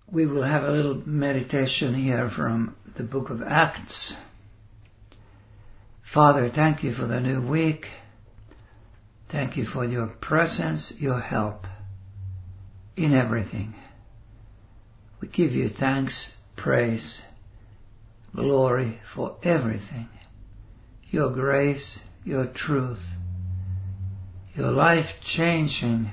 We will have a little meditation here from the book of Acts. Father, thank you for the new week. Thank you for your presence, your help in everything. We give you thanks, praise, glory for everything. Your grace, your truth, your life-changing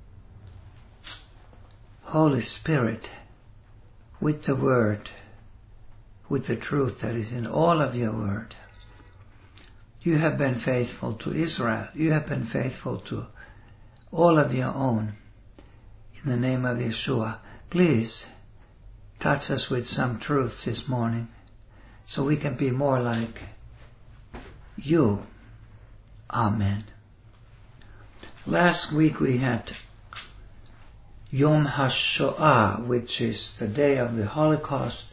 Holy Spirit with the Word, with the truth that is in all of your Word. You have been faithful to Israel. You have been faithful to all of your own. In the name of Yeshua, please touch us with some truths this morning so we can be more like you. Amen. Last week we had Yom HaShoah, which is the day of the Holocaust.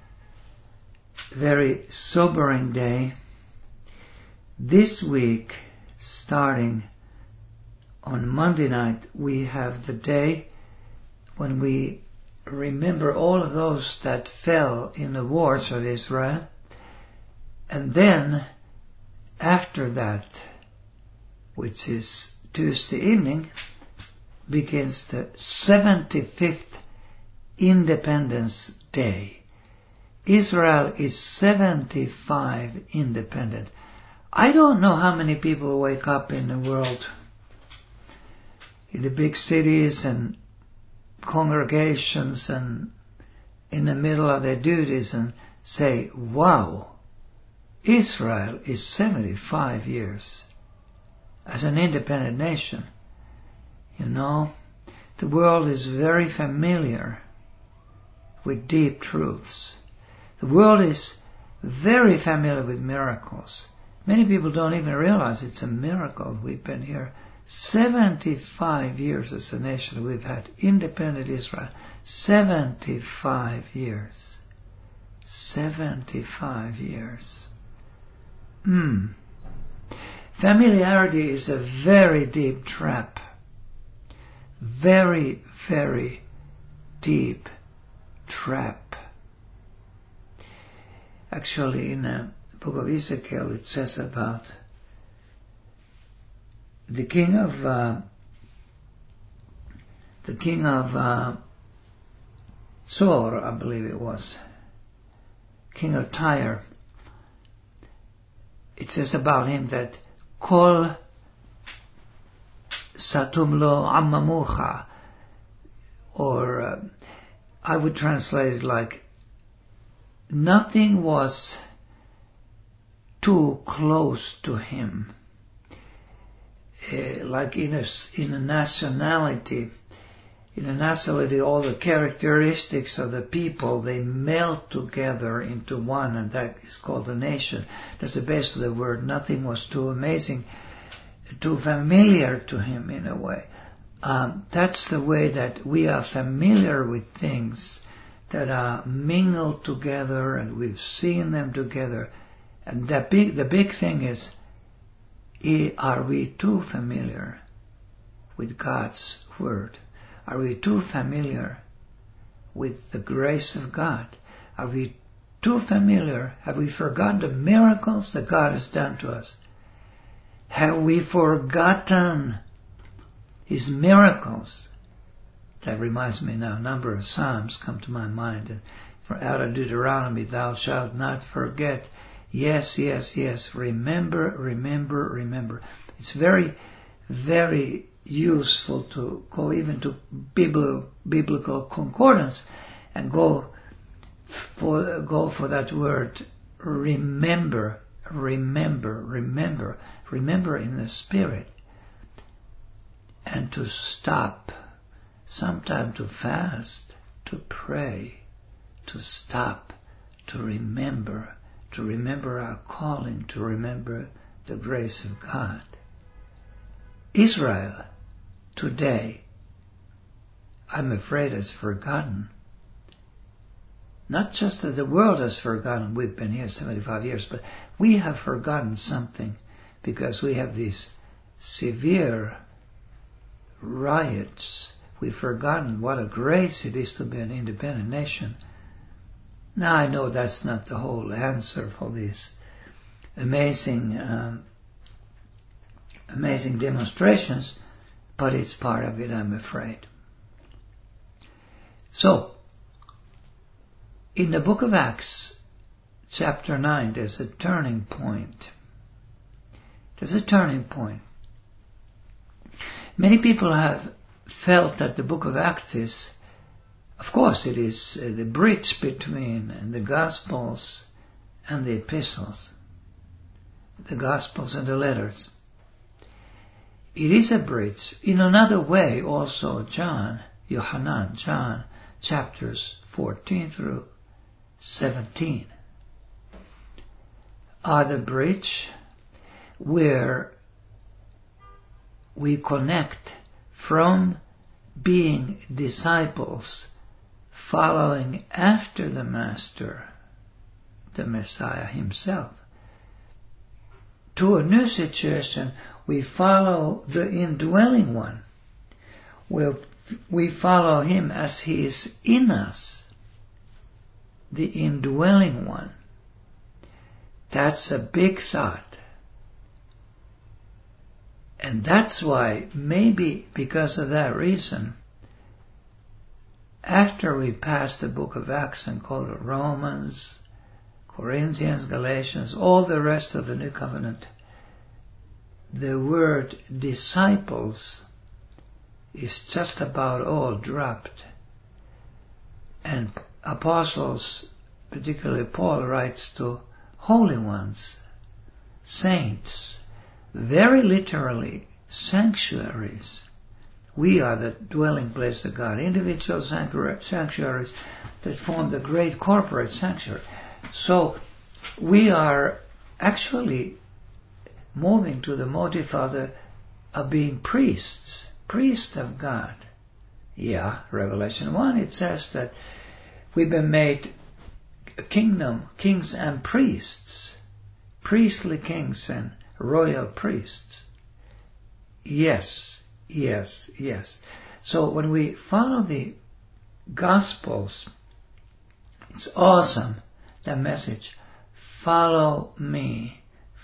Very sobering day. This week, starting on Monday night, we have the day when we remember all of those that fell in the wars of Israel. And then, after that, which is Tuesday evening, begins the 75th Independence Day. Israel is 75 independent. I don't know how many people wake up in the world, in the big cities and congregations and in the middle of their duties and say, wow, Israel is 75 years as an independent nation. You know, the world is very familiar with deep truths. The world is very familiar with miracles. Many people don't even realize it's a miracle. We've been here 75 years as a nation. We've had independent Israel. 75 years. 75 years. Familiarity is a very deep trap. Very, very deep trap. Actually, in the book of Ezekiel, it says about the king of Zor, I believe it was, king of Tyre. It says about him that Kol Satum lo ammamucha, or I would translate it like nothing was too close to him. Like in a nationality, all the characteristics of the people, they melt together into one, and that is called a nation. That's the base of the word. Nothing was too amazing, too familiar to him in a way. That's the way that we are familiar with things that are mingled together, and we've seen them together. And the big thing is, are we too familiar with God's Word? Are we too familiar with the grace of God? Are we too familiar? Have we forgotten the miracles that God has done to us? Have we forgotten His miracles? That reminds me now, a number of Psalms come to my mind. And out of Deuteronomy, thou shalt not forget. Yes, yes, yes. Remember, remember, remember. It's very, very useful to go even to biblical concordance and go for that word, remember, remember, remember, remember in the Spirit, and to stop, sometime to fast, to pray, to stop, to remember our calling, to remember the grace of God. Israel today, I'm afraid, has forgotten. Not just that the world has forgotten, we've been here 75 years, but we have forgotten something because we have these severe riots, We've forgotten what a grace it is to be an independent nation. Now I know that's not the whole answer for these amazing demonstrations, but it's part of it, I'm afraid. So, in the book of Acts, chapter 9, there's a turning point. There's a turning point. Many people have felt that the book of Acts is, of course, it is the bridge between the Gospels and the epistles, the Gospels and the letters. It is a bridge. In another way, also John, chapters 14 through 17 are the bridge where we connect from being disciples following after the Master, the Messiah himself, to a new situation. We follow the indwelling one, where we follow him as he is in us, the indwelling one. That's a big thought. And that's why, maybe because of that reason, after we pass the book of Acts and go to Romans, Corinthians, Galatians, all the rest of the New Covenant, the word disciples is just about all dropped. And apostles, particularly Paul, writes to holy ones, saints, very literally sanctuaries. We are the dwelling place of God, individual sanctuaries that form the great corporate sanctuary. So we are actually moving to the motive of being priests of God. Yeah, Revelation 1, it says that we've been made a kingdom, kings and priests, priestly kings and royal priests. Yes. So when we follow the Gospels, it's awesome, the message. Follow me.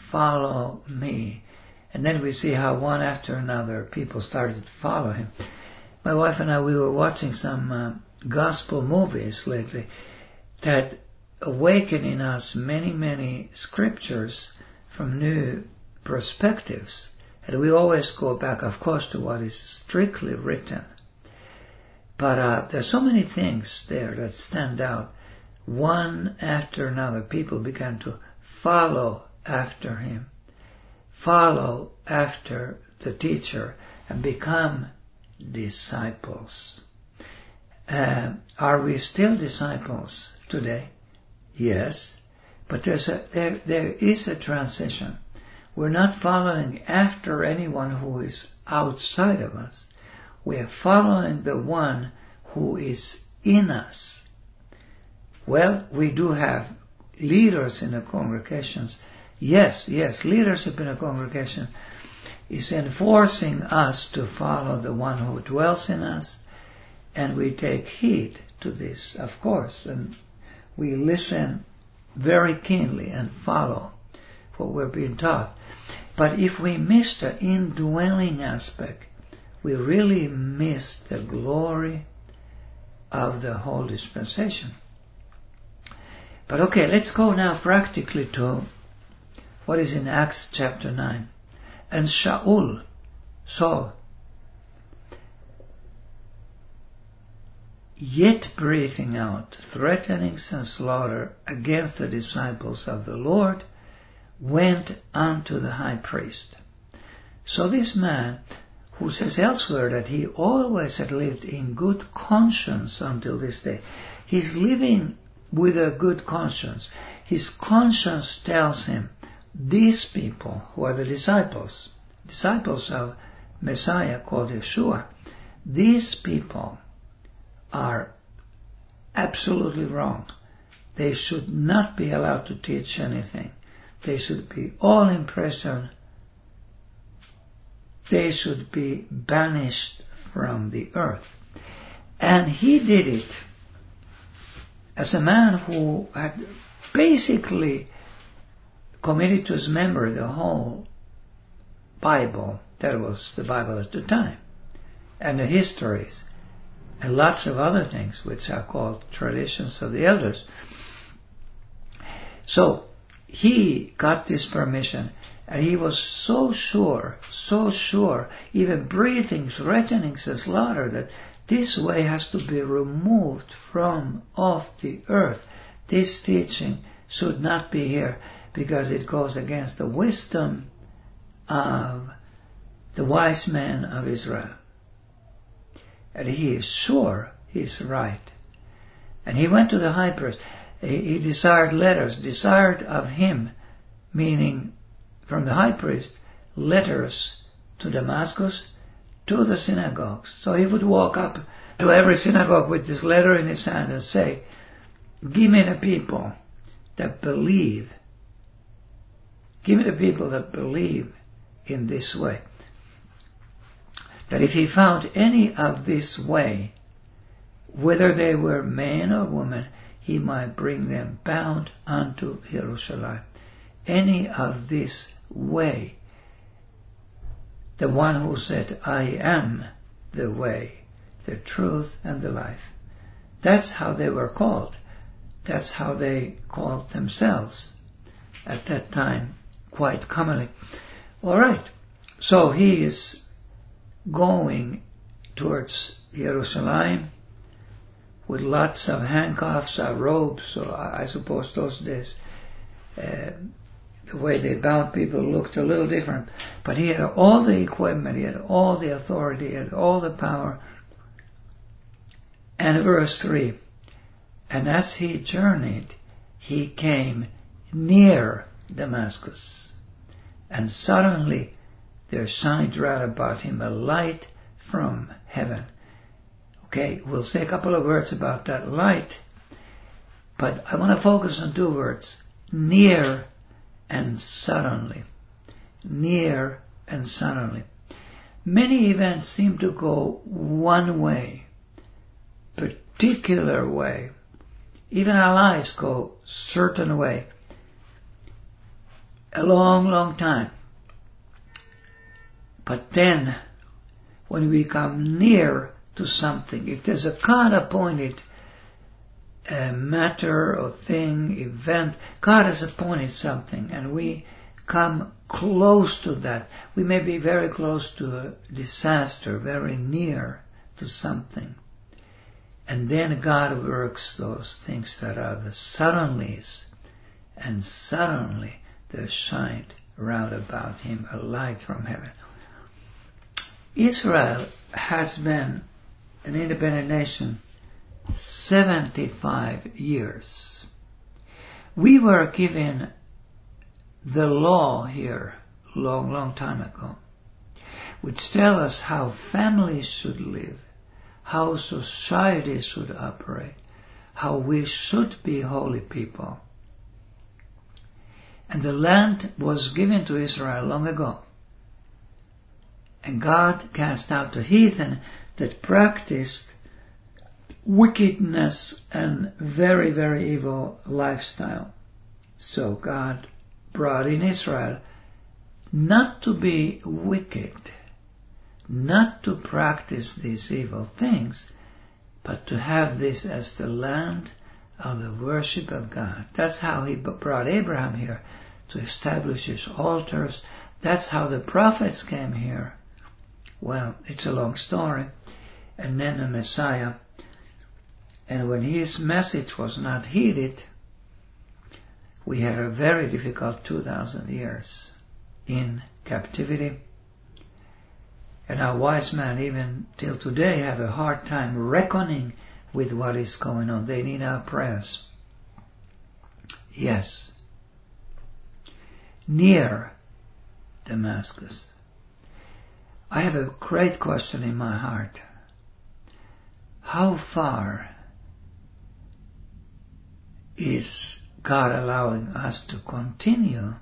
And then we see how one after another people started to follow him. My wife and I, we were watching some gospel movies lately that awaken in us many scriptures from new perspectives. And we always go back, of course, to what is strictly written. But there's so many things there that stand out. One after another, people began to follow after him, follow after the teacher, and become disciples. Are we still disciples today? Yes, but there is a transition. We're not following after anyone who is outside of us. We are following the one who is in us. Well, we do have leaders in the congregations. Yes, leadership in a congregation is enforcing us to follow the one who dwells in us, and we take heed to this, of course, and we listen very keenly and follow what we're being taught. But if we miss the indwelling aspect, we really miss the glory of the whole dispensation. But okay, let's go now practically to what is in Acts chapter 9. And Saul, yet breathing out threatenings and slaughter against the disciples of the Lord, went unto the high priest. So this man, who says elsewhere that he always had lived in good conscience until this day, he's living with a good conscience. His conscience tells him, these people who are the disciples of Messiah called Yeshua, these people are absolutely wrong. They should not be allowed to teach anything. They should be all in prison. They should be banished from the earth. And he did it as a man who had basically committed to his memory the whole Bible. That was the Bible at the time. And the histories. And lots of other things which are called traditions of the elders. So he got this permission, and he was so sure, even breathing, threatening the slaughter, that this way has to be removed from off the earth. This teaching should not be here because it goes against the wisdom of the wise men of Israel. And he is sure he's right. And he went to the high priest. He desired letters, desired of him, meaning from the high priest, letters to Damascus, to the synagogues. So he would walk up to every synagogue with this letter in his hand and say, give me the people that believe. Give me the people that believe in this way. That if he found any of this way, whether they were man or woman, he might bring them bound unto Jerusalem. Any of this way. The one who said, I am the way, the truth, and the life. That's how they were called. That's how they called themselves at that time, quite commonly. All right. So he is going towards Jerusalem with lots of handcuffs or robes, or I suppose those days the way they bound people looked a little different. But he had all the equipment, he had all the authority, he had all the power. And verse 3, and as he journeyed, he came near Damascus, and suddenly there shined round about him a light from heaven. Okay, we'll say a couple of words about that light, but I want to focus on two words, near and suddenly. Near and suddenly. Many events seem to go one way, particular way. Even our lives go certain way. A long, long time. But then, when we come near to something, if there's a God-appointed matter or thing, event, God has appointed something, and we come close to that. We may be very close to a disaster, very near to something. And then God works those things that are the suddenlies, and suddenly there shined round about him a light from heaven. Israel has been an independent nation 75 years. We were given the law here long time ago, which tell us how families should live, how society should operate, how we should be holy people. And the land was given to Israel long ago. And God cast out the heathen that practiced wickedness and very, very evil lifestyle. So God brought in Israel not to be wicked, not to practice these evil things, but to have this as the land of the worship of God. That's how he brought Abraham here, to establish his altars. That's how the prophets came here. Well, it's a long story. And then the Messiah. And when his message was not heeded, we had a very difficult 2,000 years in captivity. And our wise men, even till today, have a hard time reckoning with what is going on. They need our prayers. Yes. Near Damascus. I have a great question in my heart. How far is God allowing us to continue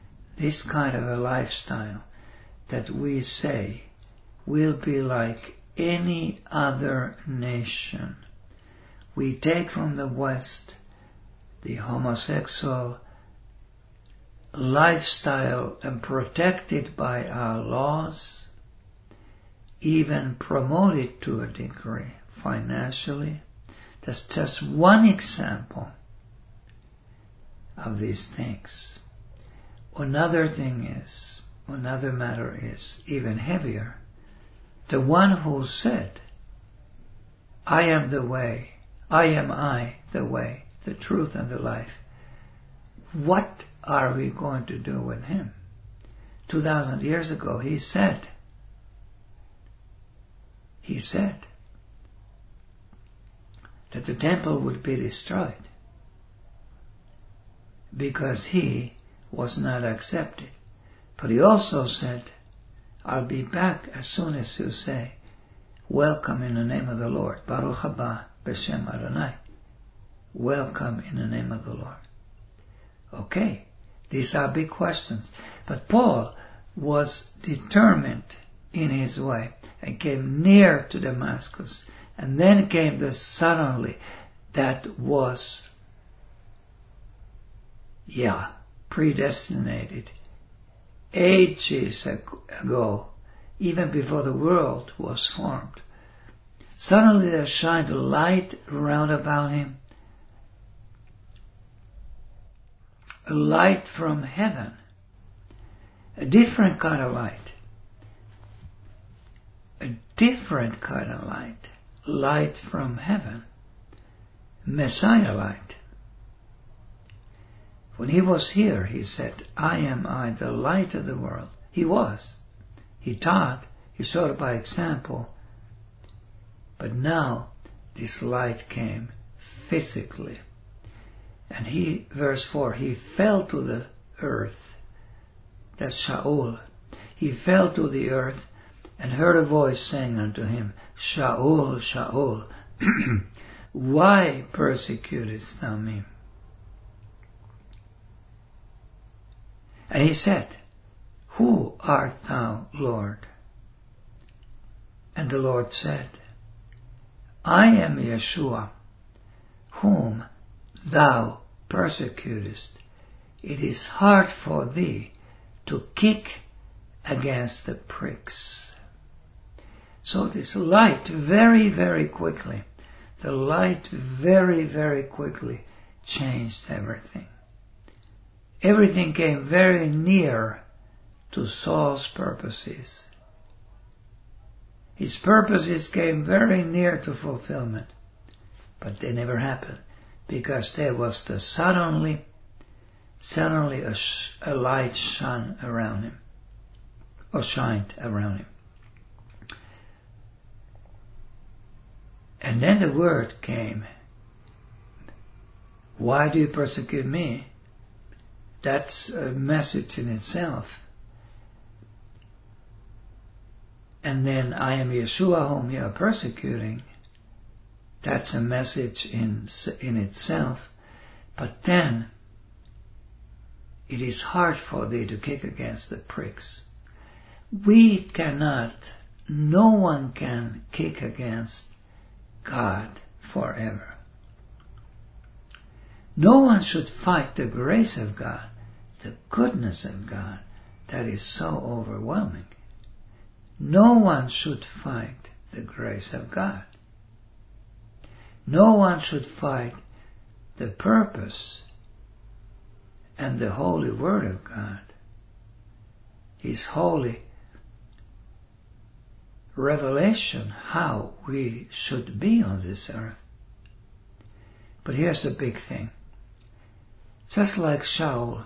this kind of a lifestyle that we say will be like any other nation. We take from the West the homosexual lifestyle and protect it by our laws, even promote it to a degree financially. That's just one example of these things. Another matter is even heavier. The one who said, I am the way, the way, the truth and the life. What are we going to do with him? 2,000 years ago he said that the temple would be destroyed because he was not accepted. But he also said, I'll be back as soon as you say, welcome in the name of the Lord. Baruch haba b'shem Adonai. Welcome in the name of the Lord. Okay, these are big questions. But Paul was determined in his way and came near to Damascus. And then came the suddenly that was, predestinated ages ago, even before the world was formed. Suddenly there shined a light round about him, a light from heaven, a different kind of light, light from heaven, Messiah light. When he was here, he said, I am the light of the world. He was. He taught. He showed by example. But now this light came physically. And he, verse 4, he fell to the earth. That's Shaul. He fell to the earth and heard a voice saying unto him, Shaul, Shaul, why persecutest thou me? And he said, Who art thou, Lord? And the Lord said, I am Yeshua, whom thou persecutest. It is hard for thee to kick against the pricks. So this light very, very quickly, changed everything. Everything came very near to Saul's purposes. His purposes came very near to fulfillment, but they never happened because there was the suddenly a light shone around him, or shined around him. And then the word came, why do you persecute me? That's a message in itself. And then I am Yeshua whom you are persecuting. That's a message in itself. But then it is hard for thee to kick against the pricks. No one can kick against God forever. No one should fight the grace of God, the goodness of God that is so overwhelming. No one should fight the grace of God. No one should fight the purpose and the holy word of God, His holy revelation how we should be on this earth. But here's the big thing. Just like Shaul,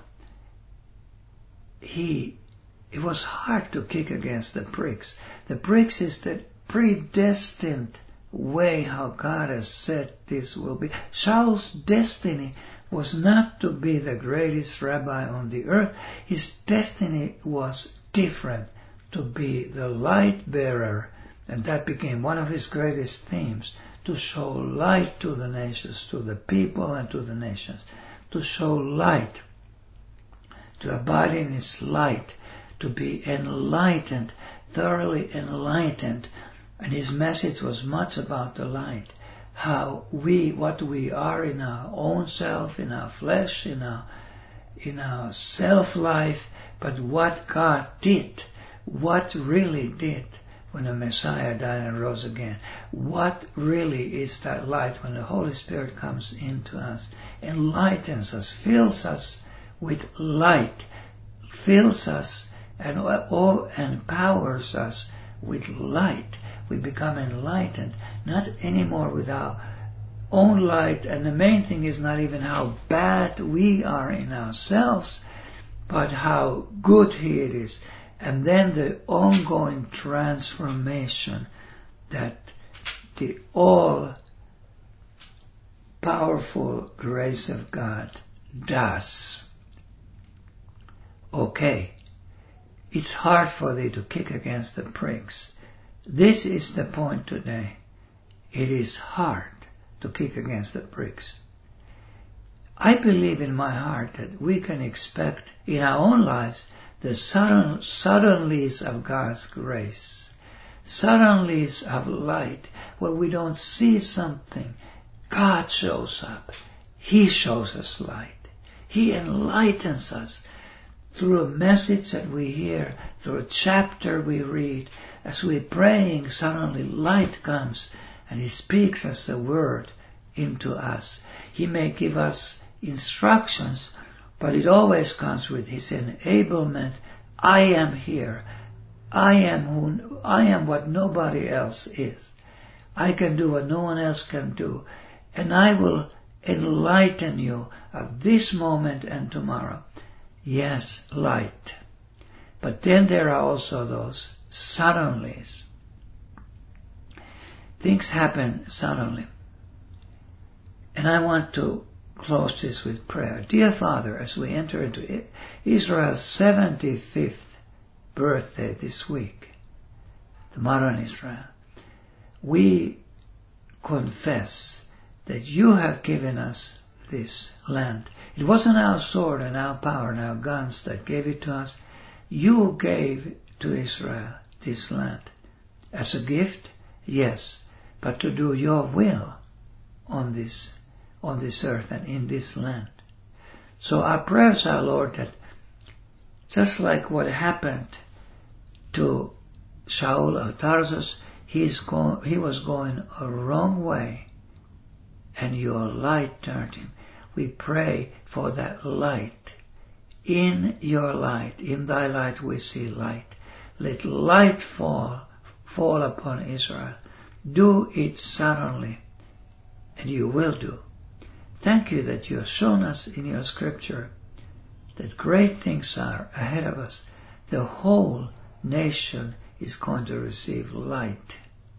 it was hard to kick against the pricks. The pricks is the predestined way how God has said this will be. Shaul's destiny was not to be the greatest rabbi on the earth. His destiny was different, to be the light bearer, and that became one of his greatest themes, to show light to the nations, to the people and to the nations, to show light, to abide in His light, to be enlightened, thoroughly enlightened, And his message was much about the light. What we are in our own self, in our flesh, in our self-life, but what God did, what really did when the Messiah died and rose again. What really is that light when the Holy Spirit comes into us, enlightens us, fills us with light, fills us and empowers us with light. We become enlightened, not anymore with our own light, and the main thing is not even how bad we are in ourselves, but how good He is. And then the ongoing transformation that the all-powerful grace of God does. Okay, it's hard for thee to kick against the pricks. This is the point today. It is hard to kick against the pricks. I believe in my heart that we can expect in our own lives the suddenlies of God's grace, suddenlies of light, where we don't see something. God shows up. He shows us light. He enlightens us through a message that we hear, through a chapter we read. As we're praying, suddenly light comes and He speaks us the word into us. He may give us instructions, but it always comes with His enablement. I am here. I am what nobody else is. I can do what no one else can do. And I will enlighten you of this moment and tomorrow. Yes, light. But then there are also those suddenlies. Things happen suddenly. And I want to close this with prayer. Dear Father, as we enter into Israel's 75th birthday this week, the modern Israel, we confess that You have given us this land. It wasn't our sword and our power and our guns that gave it to us. You gave to Israel this land as a gift, yes, but to do Your will on this earth and in this land. So our prayers are, Lord, that just like what happened to Shaul of Tarsus, he was going a wrong way, and Your light turned him. We pray for that light. In Your light, in Thy light we see light. Let light fall upon Israel. Do it suddenly, and You will do. Thank You that You have shown us in Your scripture that great things are ahead of us. The whole nation is going to receive light.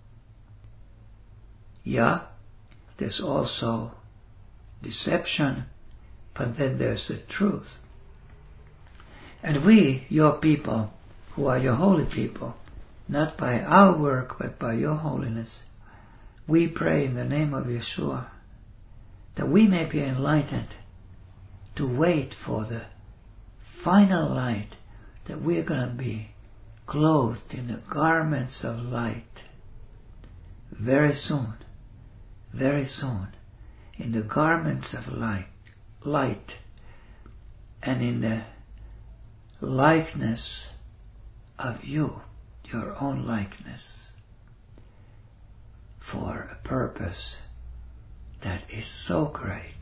Yeah, there's also deception, but then there's the truth. And we, Your people, who are Your holy people, not by our work, but by Your holiness, we pray in the name of Yeshua that we may be enlightened to wait for the final light, that we're going to be clothed in the garments of light very soon, in the garments of light, and in the likeness of You, Your own likeness, for a purpose that is so great,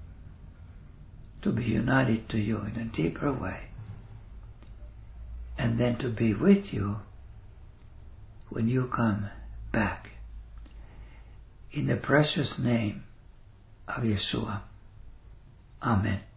to be united to You in a deeper way, and then to be with You when You come back. In the precious name of Yeshua. Amen.